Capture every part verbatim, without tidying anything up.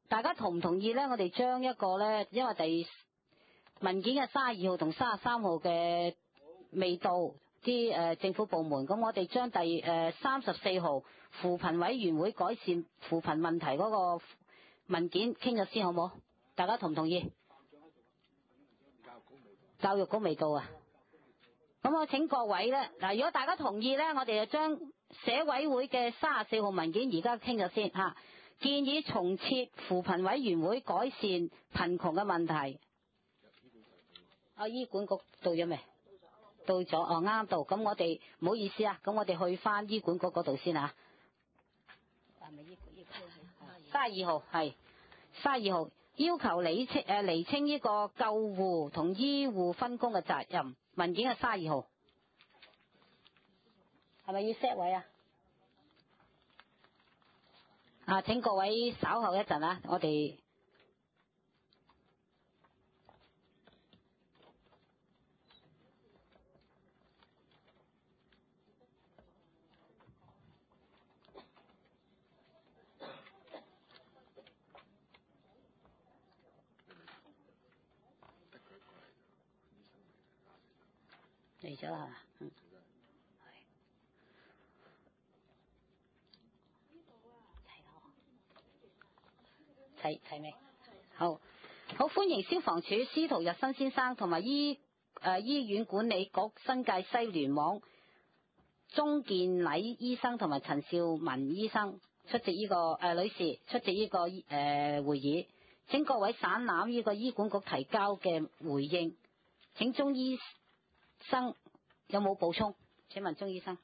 大家同唔同意咧？我哋將一個咧，因為第文件嘅三十二號同三十三號嘅未到啲誒、呃、政府部門，咁我哋將第誒三十四號扶貧委員會改善扶貧問題嗰個文件傾咗先，好唔好？大家同唔同意？教育局未到啊！咁我請各位咧，嗱，如果大家同意咧，我哋就將社委會嘅三十四號文件而家傾咗先嚇，建議重設扶貧委員會改善貧窮嘅問題。啊，醫管局到咗未？到咗，哦，啱到。咁我哋唔好意思啊，咁我哋去翻醫管局嗰度先啊。係咪醫管局？三十二號係三十二號，要求釐清誒釐清呢個救護同醫護分工嘅責任。文件係三十二號，係咪要 set 位啊？啊，請各位稍後一陣啊，我哋嚟咗啦，嗯，係齊齊未？好，好歡迎消防處司徒日新先生同埋醫誒、呃、醫院管理局新界西聯網鍾健禮醫生同埋陳兆文醫生出席呢、這個誒、呃、女士出席呢、這個誒、呃、會議，請各位省覽呢個醫管局提交嘅回應。請鍾醫生有冇補充？請問鍾醫生。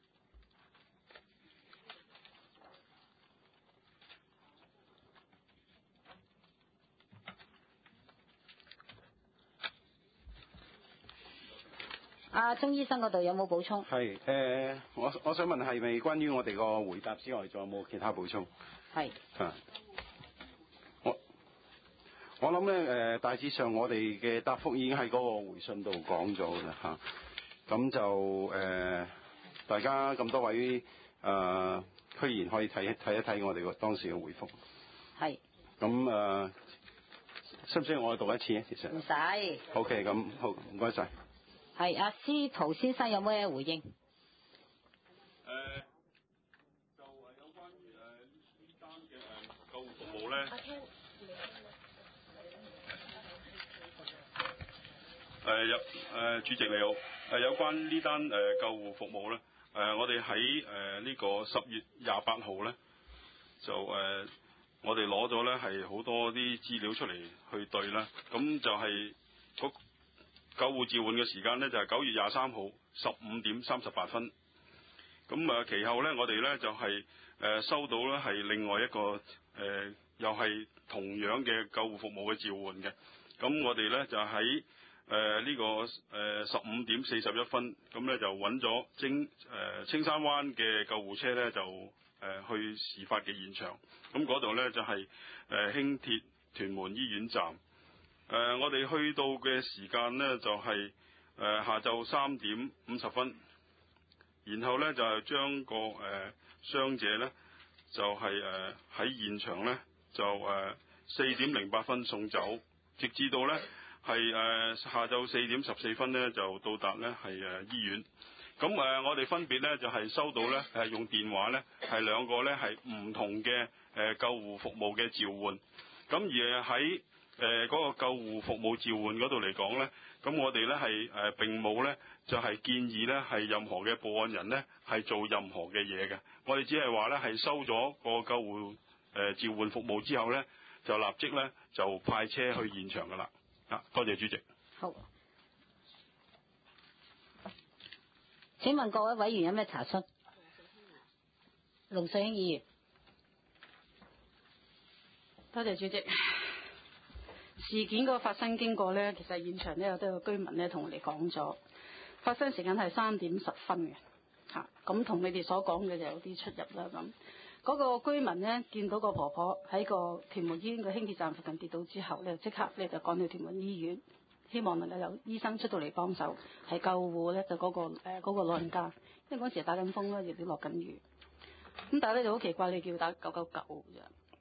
阿鍾醫生嗰度有冇補充？ 係誒、呃，我我想問係咪關於我哋個回答之外，仲有冇其他補充？ 係。 啊，我我諗咧誒，大致上我哋嘅答覆已經喺嗰個回信度講咗啦嚇。咁、啊、就誒、呃，大家咁多位誒、呃、區議員可以睇睇一睇我哋個當時嘅回覆。 係。咁誒、呃，需唔需要我讀一次啊？其實。唔使。 OK，咁好，唔該晒。 係阿司徒先生有咩回應？誒、 呃，就誒有關於誒呢單嘅誒救護服務咧。誒有誒主席你好，誒有關呢單誒救護服務咧，誒、呃、我哋喺誒呢個十月廿八號咧，就誒、呃、我哋攞咗咧係好多啲資料出嚟去對啦，咁就係嗰救護召喚嘅時間呢，就係九月廿三號十五點三十八分，咁啊其後呢，我哋呢就係、是、誒、呃、收到呢係另外一個誒、呃、又係同樣嘅救護服務嘅召喚嘅，咁我哋呢就喺誒呢個誒十五點四十一分，咁呢就揾咗青誒青山灣嘅救護車呢，就誒、呃、去事發嘅現場，咁嗰度呢，就係、是、誒、呃、輕鐵屯門醫院站。誒、呃，我哋去到嘅時間呢，就係、是、誒、呃、下晝三點五十分，然後呢，就係、是、將個誒、呃、傷者呢，就係誒喺現場呢，就誒四點零八分送走，直至到呢係誒、呃、下晝四點十四分呢，就到達呢係誒、呃、醫院。咁誒、呃、我哋分別呢，就係、是、收到呢係用電話呢，係兩個呢係唔同嘅誒、呃、救護服務嘅召喚，咁而喺誒嗰、呃那個救護服務召喚嗰度嚟講呢，咁我哋呢係誒並冇呢，就係、是、建議呢係任何嘅報案人呢係做任何嘅嘢嘅，我哋只係話呢係收咗個救護誒、呃、召喚服務之後呢，就立即呢就派車去現場噶啦。啊，多謝主席。 好。請問各位委員有咩查詢？龍水興議員。 多謝主席。事件個發生經過呢，其實現場呢有都有居民呢同我哋講咗，發生時間係三點十分嘅，嚇咁同你哋所講嘅就有啲出入啦咁。嗰、那個居民呢見到個婆婆喺個屯門醫院個輕鐵站附近跌倒之後呢，即刻呢就趕去屯門醫院，希望能夠有醫生出到嚟幫手，係救護呢就嗰、那個誒、呃那個老人家，因為嗰時打緊風啦，亦都落緊雨。咁但係咧就好奇怪，你叫打九九九啫。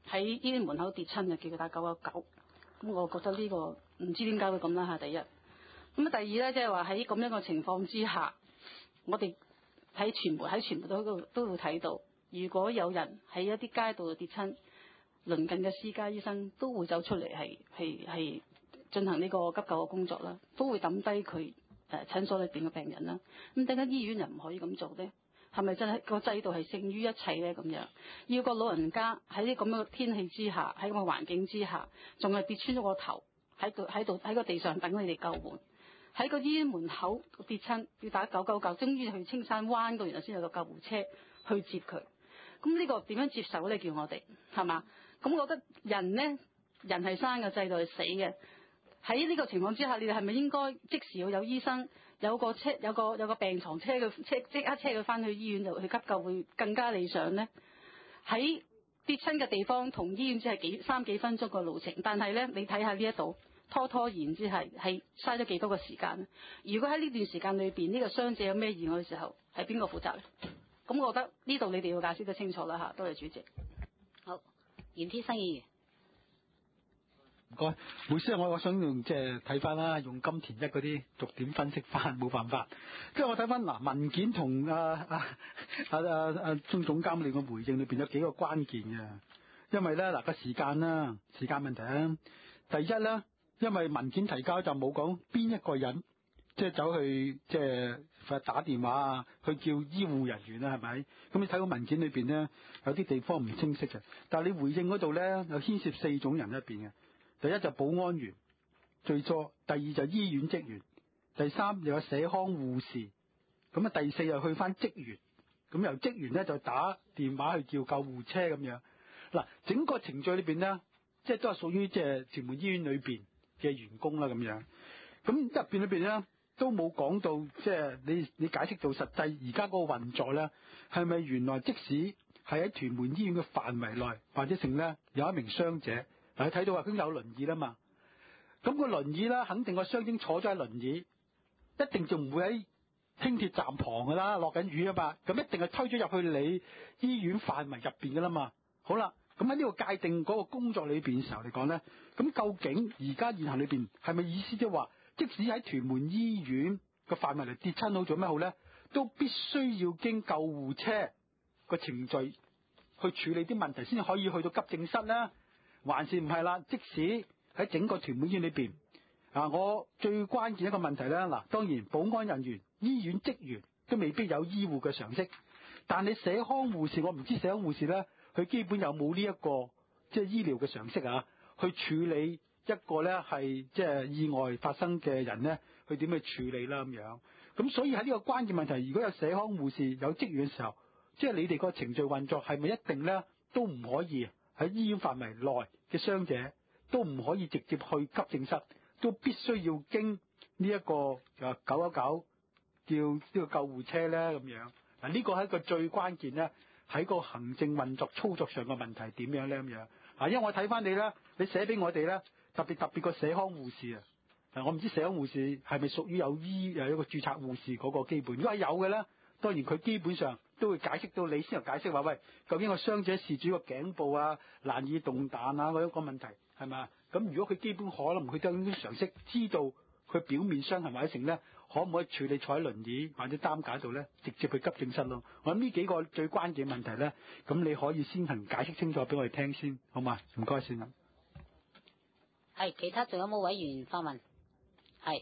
喺醫院門口跌親就叫佢打九一九。咁我覺得呢個唔知點解會咁啦嚇。第一，咁啊第二咧，即係話喺咁樣嘅情況之下，我哋喺傳媒喺傳媒都都都會睇到，如果有人喺一啲街道度跌親，鄰近嘅私家醫生都會走出嚟係係係進行呢個急救嘅工作啦，都會抌低佢誒診所裏邊嘅病人啦。咁點解醫院又唔可以咁做咧？係咪真係個制度係勝於一切咧？咁樣要個老人家喺啲咁嘅天氣之下，喺咁嘅環境之下，仲係跌穿咗個頭喺度喺度喺個地上等你哋救援，喺個醫院門口跌親要打九九九，終於去青山灣嗰，然後先有個救護車去接佢。咁呢個點樣接受咧？叫我哋係嘛？咁我覺得人咧，人係生嘅，制度係死嘅。喺呢個情況之下，你哋係咪應該即時要有醫生，有個車，有個有個病床車佢車即刻車佢翻去醫院度去急救會更加理想呢？喺跌親嘅地方同醫院只係幾三幾分鐘嘅路程，但係咧你睇下呢一度拖拖延之係係嘥咗幾多個時間？如果喺呢段時間裏邊呢個傷者有咩意外嘅時候，係邊個負責咧？咁我覺得呢度你哋要解釋得清楚啦嚇。多謝主席。 好，嚴天生議員。 唔該，梅師我我想用即係睇翻啦，用金田一嗰啲逐點分析翻，冇辦法。即係我睇翻嗱文件同啊啊啊啊啊鍾總監你個回應裏邊有幾個關鍵嘅，因為咧嗱個時間啦，時間問題啦。第一咧，因為文件提交就冇講邊一個人即係走去即係打電話啊，去叫醫護人員啊，係咪？咁你睇個文件裏邊咧，有啲地方唔清晰嘅，但係你回應嗰度咧，有牽涉四種人入邊嘅。第一就保安員最初，第二就醫院職員，第三又有社康護士，咁啊第四又去翻職員，咁由職員咧就打電話去叫救護車咁樣。嗱，整個程序裏邊咧，即係都係屬於即係屯門醫院裏邊嘅員工啦咁樣。咁入邊裏邊咧都冇講到，即係你你解釋到實際而家嗰個運作咧，係咪原來即使係喺屯門醫院嘅範圍內或者成咧有一名傷者？嗱，你睇到話佢有輪椅啦嘛，咁個輪椅啦，肯定個傷者坐咗喺輪椅，一定就唔會喺輕鐵站旁噶啦，落緊雨啊嘛，咁一定係推咗入去你醫院範圍入邊噶啦嘛。好啦，咁喺呢個界定嗰個工作裏邊嘅時候嚟講咧，咁究竟而家現行裏邊係咪意思即係話，即使喺屯門醫院個範圍嚟跌親好做咩好咧，都必須要經救護車個程序去處理啲問題先可以去到急症室咧？還是唔係啦？即使喺整個屯門醫院裏邊啊，我最關鍵一個問題咧，嗱，當然保安人員、醫院職員都未必有醫護嘅常識，但你社康護士，我唔知社康護士咧，佢基本有冇呢一個即係醫療嘅常識啊？去處理一個咧係即係意外發生嘅人咧，去點去處理啦咁樣。咁所以喺呢個關鍵問題，如果有社康護士有職員嘅時候，即係你哋個程序運作係咪一定咧都唔可以喺醫院範圍內嘅傷者都唔可以直接去急症室，都必須要經呢一個啊九一九叫呢個救護車咧咁樣。嗱，呢個係一個最關鍵咧，喺個行政運作操作上嘅問題點樣咧咁樣。啊，因為我睇翻你咧，你寫俾我哋咧，特別特別個社康護士啊，我唔知社康護士係咪屬於有醫有一個註冊護士嗰個基本，如果係有嘅咧，當然佢基本上都會解釋到你先有解釋話，喂，究竟個傷者事主個頸部啊難以動彈啊嗰一個問題係咪？咁如果佢基本可能佢都有啲常識，知道佢表面傷係咪成咧，可唔可以處理坐喺輪椅或者擔架度咧，直接去急症室咯？我諗呢幾個最關鍵問題咧，咁你可以先行解釋清楚俾我哋聽先，好嘛？唔該先啦。 係，其他仲有冇委員發問？係。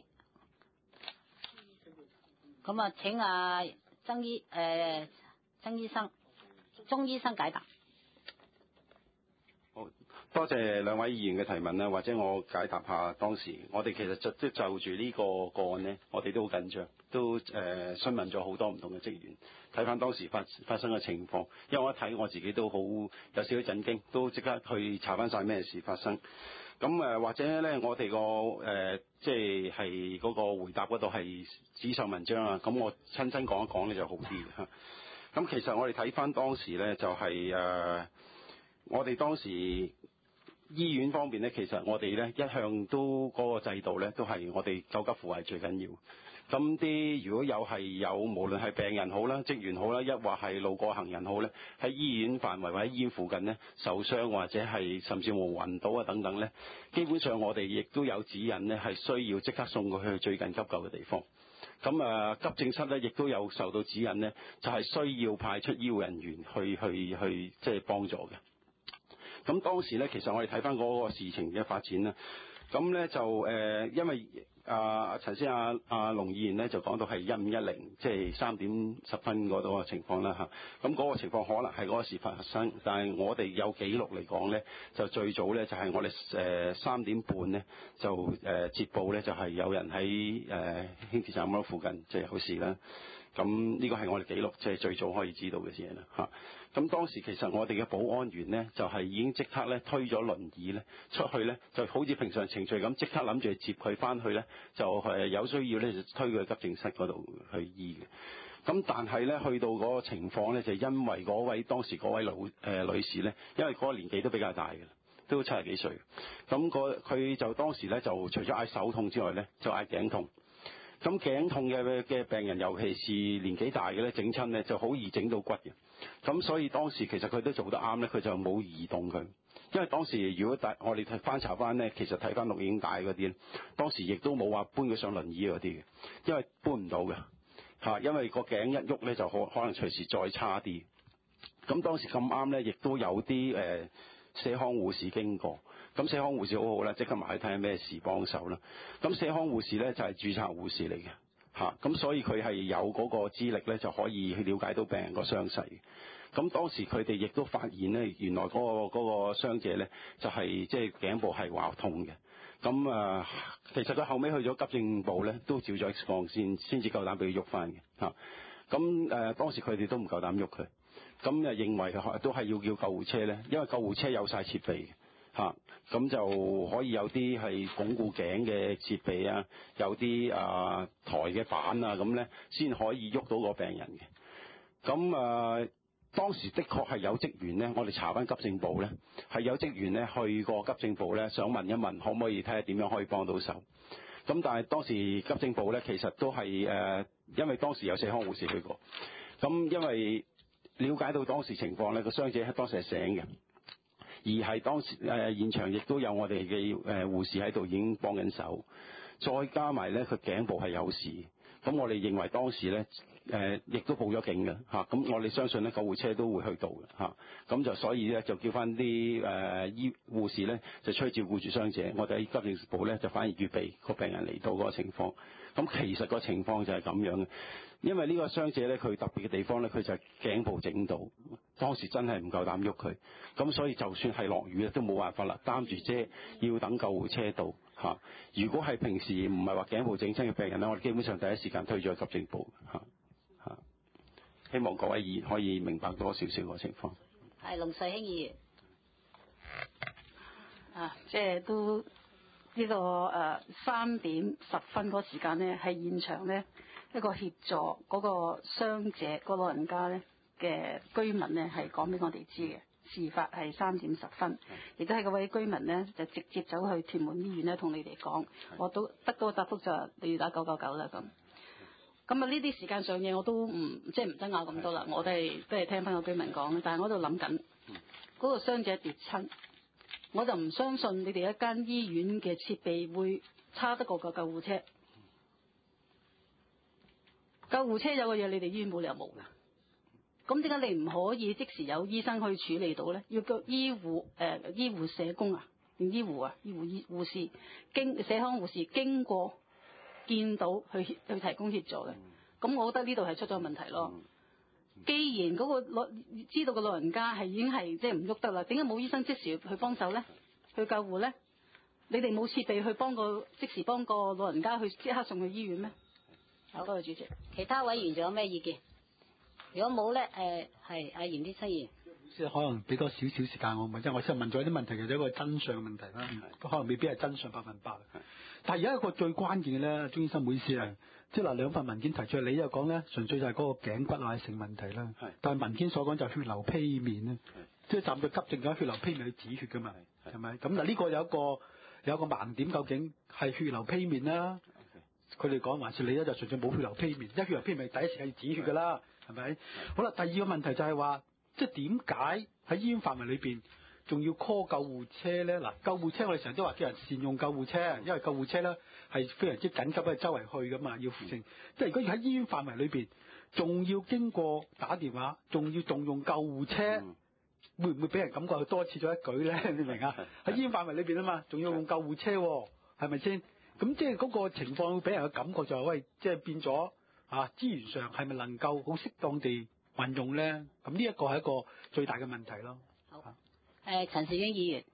咁啊，請啊曾醫誒、呃、曾醫生、鍾醫生解答。 好多謝兩位議員嘅提問啦，或者我解答下當時我哋其實就即就住呢個個案呢，我哋都好緊張，都誒、呃、詢問咗好多唔同嘅職員，睇翻當時發發生嘅情況，因為我一睇我自己都好有少少震驚，都即刻去查翻晒咩事發生。咁誒、呃、或者咧，我哋個誒即係係嗰個回答嗰度係紙上文章啊，咁我親身講一講咧就好啲嚇。咁其實我哋睇翻當時咧就係、是、誒、呃，我哋當時醫院方面咧，其實我哋咧一向都嗰、那個制度咧都係我哋救急扶危最緊要。 咁啲如果有係有無論係病人好啦、職員好啦，一或係路過行人好咧，喺醫院範圍或者醫院附近咧受傷或者係甚至乎暈倒啊等等咧，基本上我哋亦都有指引咧，係需要即刻送佢去最近急救嘅地方。咁啊，急症室咧亦都有受到指引咧，就係需要派出醫護人員去去去即係幫助嘅。咁當時咧，其實我哋睇翻嗰個事情嘅發展啦。咁咧就誒、呃，因為啊陳先阿阿龍議員咧就講到係一五一零，即係三點十分嗰度嘅情況啦嚇。咁嗰個情況可能係嗰個事發生，但係我哋有記錄嚟講咧，就最早咧就係我哋誒三點半咧就誒、呃、接報咧就係有人喺誒輕鐵站嗰附近即係有事啦。咁呢個係我哋記錄，即係最早可以知道嘅嘢啦嚇。咁當時其實我哋嘅保安員咧，就係已經即刻咧推咗輪椅咧出去咧，就好似平常程序咁，即刻諗住接佢翻去咧，就係有需要咧就推佢去急症室嗰度去醫嘅。咁但係咧去到嗰個情況咧，就因為嗰位當時嗰位老誒、呃、女士咧，因為嗰個年紀都比較大嘅，都七十幾歲。咁個佢就當時咧就除咗嗌手痛之外咧，就嗌頸痛。咁頸痛嘅嘅病人，尤其是年紀大嘅咧，整親咧就好易整到骨嘅。咁所以當時其實佢都做得啱咧，佢就冇移動佢。因為當時如果大我哋睇翻查翻咧，其實睇翻錄影帶嗰啲，當時亦都冇話搬佢上輪椅嗰啲嘅，因為搬唔到嘅嚇，因為個頸一喐咧就可可能隨時再差啲。咁當時咁啱咧，亦都有啲誒社康護士經過。咁社康護士好好啦，即刻埋去睇下咩事幫手啦。咁社康護士咧就係註冊護士嚟嘅嚇，咁所以佢係有嗰個資歷咧，就可以去了解到病人個傷勢。咁當時佢哋亦都發現咧，原來嗰個嗰個傷者咧就係即係頸部係話痛嘅。咁啊，其實佢後尾去咗急症部咧，都照咗 X 光先，先至夠膽俾佢喐翻嘅嚇。咁誒當時佢哋都唔夠膽喐佢，咁誒認為都係要叫救護車咧，因為救護車有晒設備嘅。嚇，咁、啊、就可以有啲係鞏固頸嘅設備啊，有啲啊台嘅板啊，咁咧先可以喐到個病人嘅。咁啊，當時的確係有職員咧，我哋查翻急症部咧，係有職員咧去過急症部咧，想問一問可唔可以睇下點樣可以幫到手。咁但係當時急症部咧，其實都係誒、呃，因為當時有社康護士去過，咁因為了解到當時情況咧，個傷者當時係醒嘅。而係當時誒、呃、現場亦都有我哋嘅誒護士喺度已經幫緊手，再加埋咧佢頸部係有事，咁我哋認為當時咧誒亦都報咗警嘅嚇，咁、啊、我哋相信咧救護車都會去到嘅嚇，咁、啊、就所以咧就叫翻啲誒醫護士咧就出去照顧住傷者，我哋喺急症部咧就反而預備個病人嚟到嗰個情況，咁其實個情況就係咁樣嘅。因為呢個傷者咧，佢特別嘅地方咧，佢就係頸部整到，當時真係唔夠膽喐佢，咁所以就算係落雨咧，都冇辦法啦，擔住遮要等救護車到嚇、啊。如果係平時唔係話頸部整親嘅病人咧，我哋基本上第一時間推咗去急症部嚇嚇、啊。希望各位議員可以明白多少少個情況。 係龍世興議員啊，即係都呢、這個誒三點十分嗰時間咧，係現場咧。一個協助嗰個傷者、個老人家咧嘅居民咧，係講俾我哋知嘅。事發係三點十分，亦都係嗰位居民咧就直接走去屯門醫院咧，同你哋講，我都得到個答覆就係你要打九九九啦咁。咁啊呢啲時間上嘢我都唔即係唔得拗咁多啦，我都係都係聽翻個居民講，但係我喺度諗緊嗰個傷者跌親，我就唔相信你哋一間醫院嘅設備會差得過個救護車。救護車有個嘢，你哋醫院冇理由冇㗎。咁點解你唔可以即時有醫生去處理到咧？要個醫護誒、呃、醫護社工啊，定醫護啊，醫護醫護士經社康護士經過見到去去提供協助嘅。咁我覺得呢度係出咗問題咯。既然嗰個老知道個老人家係已經係即係唔喐得啦，點解冇醫生即時去幫手咧？去救護咧？你哋冇設備去幫個即時幫個老人家去即刻送去醫院咩？好，多謝主席。 其他委員仲有咩意見？如果冇咧，誒係阿嚴啲七員。 即係可能俾多少少時間我問，即係我先問咗啲問題，其實一個真相嘅問題啦，都可能未必係真相百分百。但係而家一個最關鍵嘅咧，鍾醫生唔好意思啊，即係嗱兩份文件提出嚟，你又講咧，純粹就係嗰個頸骨啊成問題啦。但係文件所講就係血流披面咧，即係站到急症嘅血流披面去止血㗎嘛，係咪？咁嗱呢個有一個有一個盲點，究竟係血流披面啦？ 佢哋講還是你咧就純粹冇血流披面，一血流披面第一時間要止血㗎啦，係咪？好啦，第二個問題就係話，即係點解喺醫院範圍裏邊仲要 call 救護車咧？嗱，救護車我哋成日都話叫人善用救護車，因為救護車咧係非常之緊急嘅，周圍去噶嘛，要扶正。即係如果要喺醫院範圍裏邊，仲要經過打電話，仲要動用救護車，嗯、會唔會俾人感覺佢多此咗一舉咧？你明啊？喺醫院範圍裏邊啊嘛，仲要用救護車，係咪先？咁即係嗰個情況會俾人嘅感覺就係、是、喂，即係變咗啊資源上係咪能夠好適當地運用咧？咁呢一個係一個最大嘅問題咯。 好，誒、呃、陳肇英議員，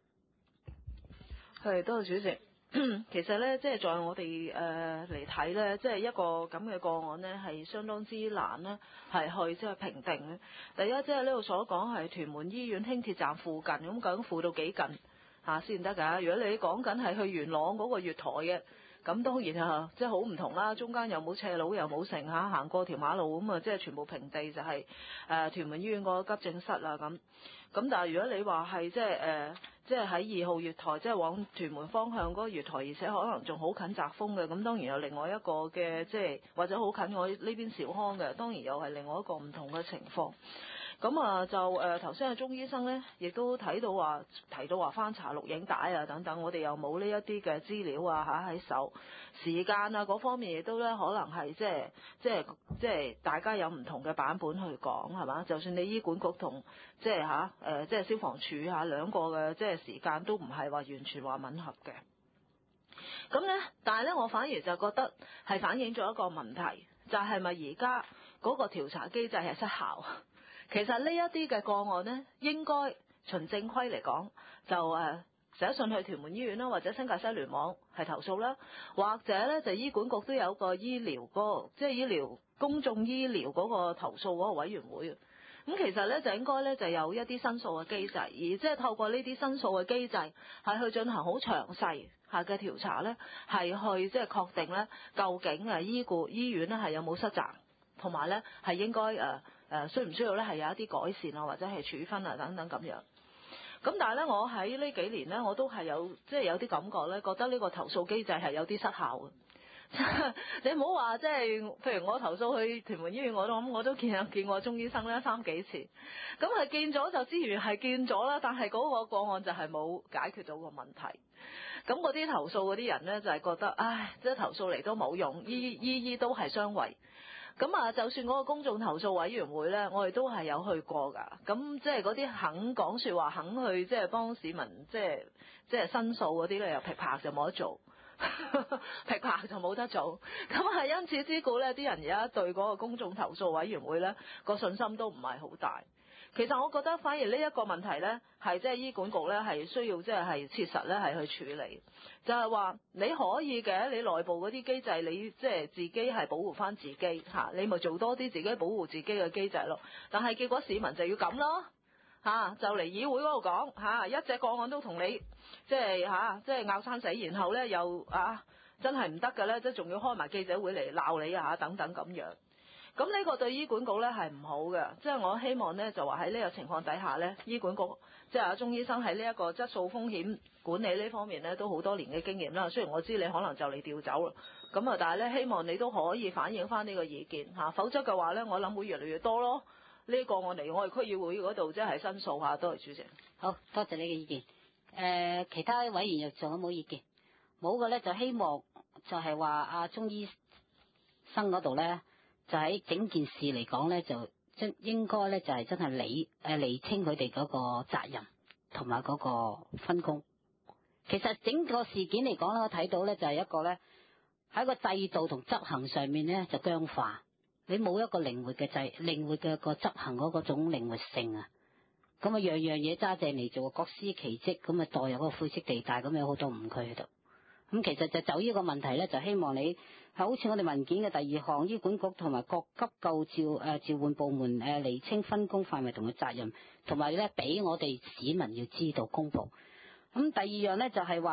係多謝主席。其實咧，即係在我哋誒嚟睇咧，即係一個咁嘅個案咧，係相當之難咧，係去即係評定咧。第一，即係呢度所講係屯門醫院輕鐵站附近，咁究竟附到幾近嚇先得㗎？如果你講緊係去元朗嗰個月台嘅，咁當然啊，即係好唔同啦。中間又冇斜路，又冇城嚇，行過條馬路咁啊，即係全部平地就係、是、誒、呃、屯門醫院個急症室啊咁。咁但係如果你話係即係誒。呃即係喺二號月台，即係往屯門方向嗰個月台，而且可能仲好近澤豐嘅，咁當然有另外一個嘅，即係或者好近我呢邊兆康嘅，當然又係另外一個唔同嘅情況。咁啊就誒頭先阿鐘醫生咧，亦都睇到話提到話翻查錄影帶啊等等，我哋又冇呢一啲嘅資料啊嚇喺手，時間啊嗰方面亦都咧可能係即係即係即係大家有唔同嘅版本去講係嘛？就算你醫管局同即係嚇誒即係消防處嚇兩個嘅即係時間都唔係話完全話吻合嘅。咁咧，但係咧我反而就覺得係反映咗一個問題，就係咪而家嗰個調查機制係失效？其實呢一啲嘅個案呢，應該循正規嚟講，就誒寫信去屯門醫院啦，或者新界西聯網係投訴啦，或者咧就醫管局都有個醫療嗰個即係醫療公眾醫療嗰個投訴嗰個委員會。咁其實咧就應該咧就有一啲申訴嘅機制，而即係透過呢啲申訴嘅機制係去進行好詳細下嘅調查咧，係去即係確定咧究竟誒醫顧醫院咧係有冇失責，同埋咧係應該誒。呃誒、呃、需唔需要咧係有一啲改善啊，或者係處分啊等等咁樣。咁但係咧，我喺呢幾年咧，我都係有即係有啲感覺咧，覺得呢個投訴機制係有啲失效嘅。你唔好話即係，譬如我投訴去屯門醫院，我都我都見見過鍾醫生咧三幾次。咁係見咗就之餘係見咗啦，但係嗰個個案就係冇解決到個問題。咁嗰啲投訴嗰啲人咧就係、是、覺得，唉，即係投訴嚟都冇用，醫醫醫都係相違。咁啊，就算嗰個公眾投訴委員會咧，我哋都係有去過㗎。咁即係嗰啲肯講説話、肯去即係幫市民即係即係申訴嗰啲咧，又劈拍就冇得做，劈拍就冇得做。咁係因此之故咧，啲人而家對嗰個公眾投訴委員會咧個信心都唔係好大。其實我覺得反而呢一個問題咧，係即係醫管局咧係需要即係係切實咧係去處理，就係話你可以嘅，你內部嗰啲機制，你即係自己係保護翻自己嚇，你咪做多啲自己保護自己嘅機制咯。但係結果市民就要咁咯嚇，就嚟議會嗰度講嚇，一隻個案都同你即係嚇，即係拗生死，然後咧又啊真係唔得嘅咧，即係仲要開埋記者會嚟鬧你啊等等咁樣。咁呢個對醫管局咧係唔好嘅，即係我希望咧就話喺呢個情況底下咧，醫管局即係阿鐘醫生喺呢一個質素風險管理呢方面咧都好多年嘅經驗啦。雖然我知你可能就嚟調走啦，咁啊，但係咧希望你都可以反映翻呢個意見嚇，否則嘅話咧，我諗會越嚟越多咯。呢個我嚟我哋區議會嗰度即係申訴下，多謝主席。 好多謝你嘅意見。誒、呃，其他委員又仲有冇意見？冇嘅咧，就希望就係話阿鐘醫生嗰度咧。就喺整件事嚟講咧，就真應該咧就係真係理誒釐清佢哋嗰個責任同埋嗰個分工。其實整個事件嚟講咧，我睇到咧就係一個咧喺個制度同執行上面咧就僵化，你冇一個靈活嘅制靈活嘅個執行嗰個種靈活性啊。咁啊樣樣嘢揸正嚟做，各司其職，咁啊墮入嗰個灰色地帶，咁有好多誤區喺度。咁其實就就呢個問題咧，就希望你係好似我哋文件嘅第二項，醫管局同埋各急救召誒召喚部門誒釐清分工範圍同埋責任，同埋咧俾我哋市民要知道公佈。咁第二樣咧就係話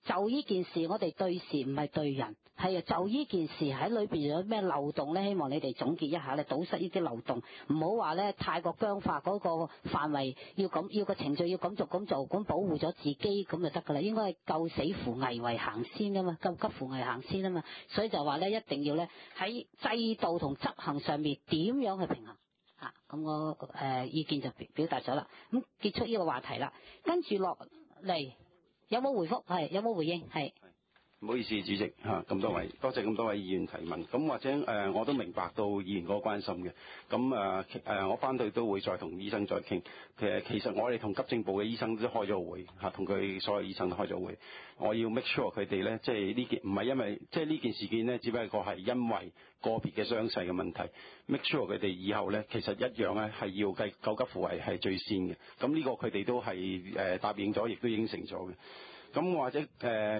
就呢件事，我哋對事唔係對人，係就呢件事喺裏邊有咩漏洞咧？希望你哋總結一下咧，堵塞呢啲漏洞，唔好話咧太過僵化嗰個範圍，要咁要個程序要咁做咁做，咁保護咗自己咁就得噶啦。應該係救死扶危為行先噶嘛，救急扶危行先啊嘛。所以就話咧，一定要咧喺制度同執行上面點樣去平衡啊？咁我誒、呃、意見就表表達咗啦。咁結束呢個話題啦，跟住落嚟。有冇回覆？係有冇回應？係。 唔好意思，主席嚇，咁多位，多謝咁多位議員提問。咁或者誒、呃，我都明白到議員嗰個關心嘅。咁誒誒，我翻去都會再同醫生再傾。其實其實我哋同急症部嘅醫生都開咗會嚇，同佢所有醫生都開咗會。我要 make sure 佢哋咧，即係呢件唔係因為即係呢件事件咧，只不過係因為個別嘅傷勢嘅問題。make sure 佢哋以後咧，其實一樣咧係要計救急扶危係最先嘅。咁呢個佢哋都係誒、呃、答應咗，亦都應承咗嘅。咁或者誒。呃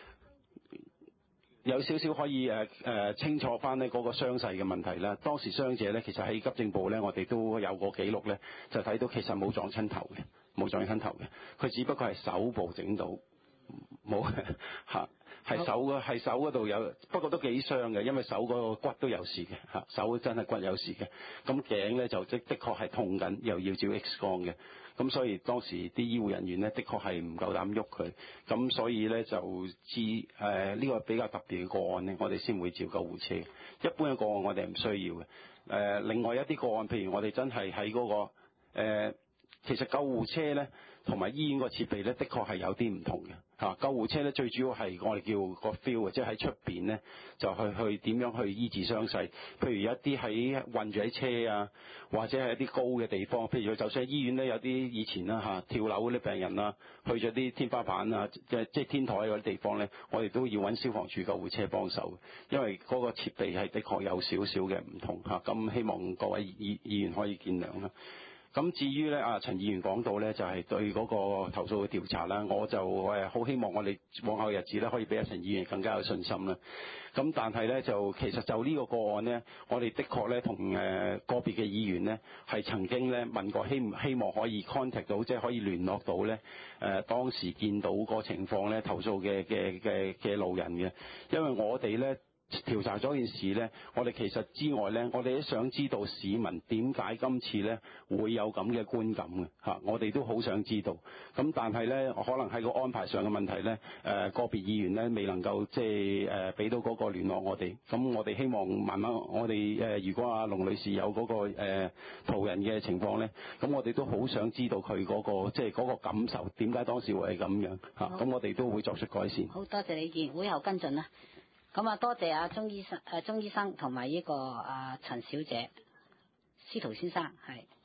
有少少可以誒誒、呃、清楚翻呢嗰個傷勢嘅問題啦。當時傷者咧，其實喺急症部咧，我哋都有個記錄咧，就睇到其實冇撞親頭嘅，冇撞親頭嘅，佢只不過係手部整到冇嚇，係手嘅係手嗰度有，不過都幾傷嘅，因為手嗰個骨都有事嘅嚇，手真係骨有事嘅。咁頸咧就即的確係痛緊，又要照 X 光嘅。咁所以當時啲醫護人員咧，的確係唔夠膽喐佢，咁所以咧就知誒呢個比較特別嘅個案咧，我哋先會召救護車。一般嘅個案我哋唔需要嘅。誒、呃，另外一啲個案，譬如我哋真係喺嗰個誒、呃，其實救護車咧同埋醫院個設備咧，的確係有啲唔同嘅嚇。救護車咧最主要係我哋叫個 feel，即係喺出邊咧就去去點樣去醫治傷勢。譬如有一啲喺韞住喺車啊，或者係一啲高嘅地方，譬如就算喺醫院咧有啲以前啦嚇跳樓嗰啲病人啊，去咗啲天花板啊，即係即係天台嗰啲地方咧，我哋都要揾消防處救護車幫手，因為嗰個設備係的確有少少嘅唔同嚇。咁希望各位議議員可以見諒啦。咁至於咧，啊陳議員講到咧，就係、是、對嗰個投訴嘅調查啦，我就誒好希望我哋往後日子咧，可以俾阿陳議員更加有信心啦。咁但係咧，就其實就呢個個案咧，我哋的確咧同誒個別嘅議員咧，係曾經咧問過希希望可以 contact 到，即係可以聯絡到咧誒、呃、當時見到個情況咧投訴嘅嘅嘅嘅路人嘅，因為我哋咧。調查咗件事呢，我哋其實之外呢，我哋都想知道市民點解今次呢會有咁嘅觀感嘅嚇，我哋都好想知道。咁但係呢，可能喺個安排上嘅問題呢，誒、呃、個別議員呢未能夠即係誒俾到嗰個聯絡我哋。咁我哋希望慢慢，我哋誒、呃、如果阿龍女士有嗰、那個誒途、呃、人嘅情況呢，咁我哋都好想知道佢嗰、那個即係嗰個感受，點解當時會係咁樣嚇？咁我哋都會作出改善。 好多謝你議員會後跟進啦。咁啊，多謝阿鍾醫生、誒鍾醫生同埋呢個阿陳小姐、司徒先生，係。